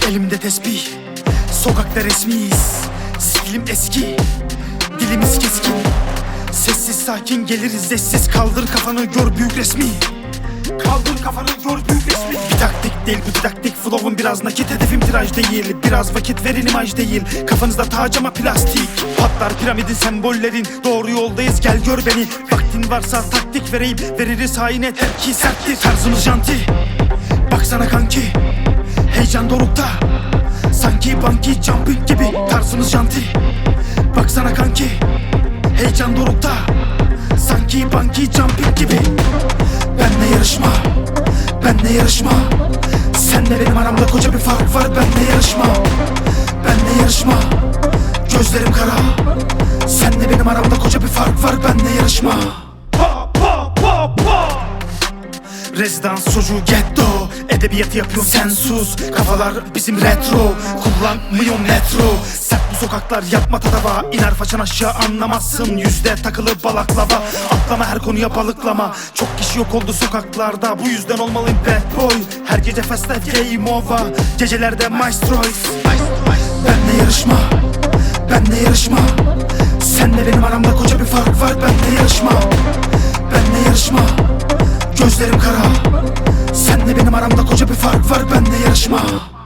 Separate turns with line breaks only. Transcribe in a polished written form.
Elimde tesbih, sokakta resmiyiz. Stilim eski, dilimiz keskin. Sessiz sakin geliriz sessiz. Kaldır kafanı gör büyük resmi. Kaldır kafanı gör büyük resmi. Bir taktik değil bu didaktik, flow'um biraz nakit. Hedefim tiraj değil, biraz vakit verin imaj değil. Kafanızda tac ama plastik. Patlar piramidin sembollerin, doğru yoldayız gel gör beni. Vaktin varsa taktik vereyim, veririz haine tepki serttir. Tarzımız janti, baksana kanki, heyecan dorukta, sanki bungee jumping gibi. Tarzımız janti, baksana kanki, heyecan dorukta, sanki bungee jumping gibi. Benle yarışma, benle yarışma. Senle benim aramda koca bir fark var. Benle yarışma, benle yarışma. Gözlerim kara, senle benim aramda koca bir fark var. Benle yarışma. Pa pa pa pa. Rezidans çocuğu getto, edebiyatı yapıyor sen sus. Kafalar bizim retro, kullanmıyor metro. Sert bu sokaklar yapma tadava, iner façan aşağı anlamazsın. Yüzde takılı balaklava, atlama her konuya balıklama. Çok kişi yok oldu sokaklarda, bu yüzden olmalıyım bad boy. Her gece fast life game over, gecelerde maestroyuz. Benle yarışma, benle yarışma. Senle benim aramda koca bir fark var. Benle yarışma, benle yarışma. Gözlerim kara, senle benim aramda koca bir fark var. Benle yarışma.